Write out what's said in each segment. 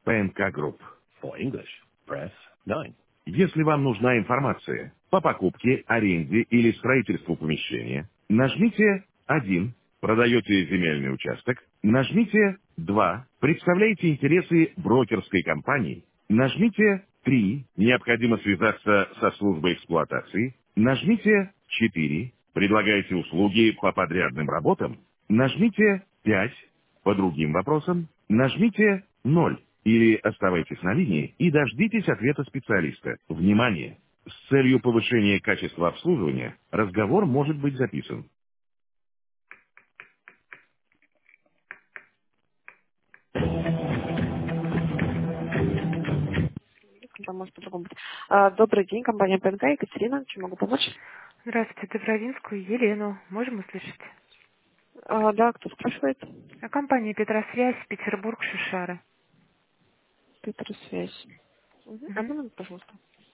PNK Group. For English, press 9. Если вам нужна информация по покупке, аренде или строительству помещения, нажмите 1. Продаете земельный участок, нажмите 2. Представляете интересы брокерской компании, нажмите 3. Необходимо связаться со службой эксплуатации, нажмите 4. Предлагаете услуги по подрядным работам, нажмите 5. По другим вопросам нажмите 0 или оставайтесь на линии и дождитесь ответа специалиста. Внимание! С целью повышения качества обслуживания разговор может быть записан. Там может по-другому быть. Добрый день, компания ПНК, Екатерина, чем могу помочь? Здравствуйте, Добровинскую Елену. Можем услышать? Да, кто спрашивает? Компания Петросвязь, Петербург, Шушара. Петросвязь. Мгм. Одну минуту, пожалуйста.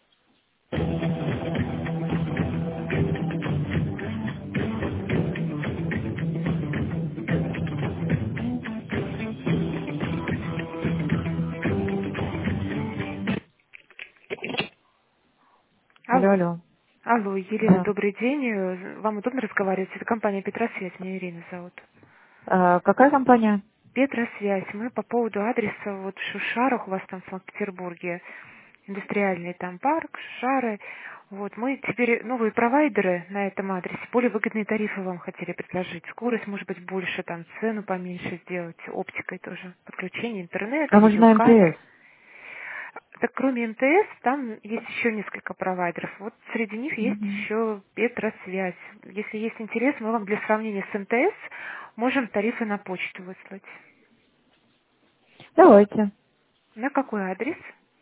Алло, Алло. алло. Алло, Елена, Да. добрый день. Вам удобно разговаривать? Это компания Петросвязь, меня Ирина зовут. Какая компания? Петросвязь. Мы по поводу адреса вот в Шушарах, у вас там в Санкт-Петербурге, индустриальный там парк, Шушары. Вот, мы теперь новые провайдеры на этом адресе, более выгодные тарифы вам хотели предложить. Скорость может быть больше, там цену поменьше сделать, оптикой тоже, подключение интернета, А мы же на видеокамер. МТС. Так кроме МТС, там есть еще несколько провайдеров. Вот среди них есть Мгм. еще Петросвязь. Если есть интерес, мы вам для сравнения с МТС можем тарифы на почту выслать. Давайте. На какой адрес?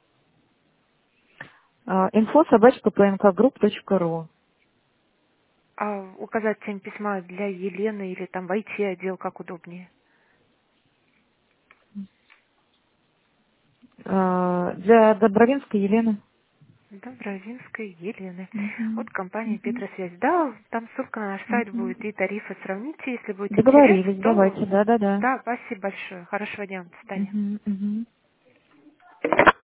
info@pnkgroup.ru. А указать тему письма для Елены или там войти отдел, как удобнее. Для Добровинской Елены. Добровинской Елены. Мгм. Вот компания Мгм. Петросвязь. Да, там ссылка на наш сайт Мгм. будет и тарифы сравните. Если будет интерес, Договорились, то давайте, да-да-да. да, спасибо большое. Хорошего дня, до свидания. Мгм, мгм.